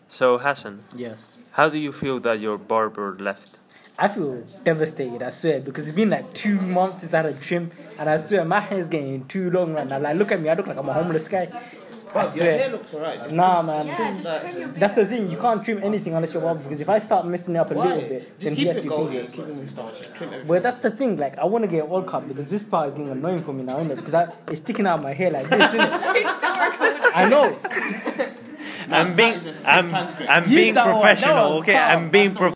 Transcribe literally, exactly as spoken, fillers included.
So Hassan, Yes. how do you feel that your barber left? I feel devastated, I swear, because it's been like two months since I had a trim, and I swear my hair's getting too long right now. Like, look at me, I look like I'm a homeless guy. I Your hair swear. looks alright. Just Nah, trim- man. Yeah, trim just that trim hair. your That's the thing, you can't trim anything unless you're barber, because if I start messing it up a Why? little bit, Just then keep he has it to golden, think. keep it moustache, just trim everything. Well, that's the thing, like, I want to get all cut because this part is getting annoying for me now, innit? Because I, it's sticking out of my hair like this, innit? It's still recording. I know. I'm that being, is a sick I'm, transcript. I'm Use being that one, that professional, one's okay? calm. I'm being That's not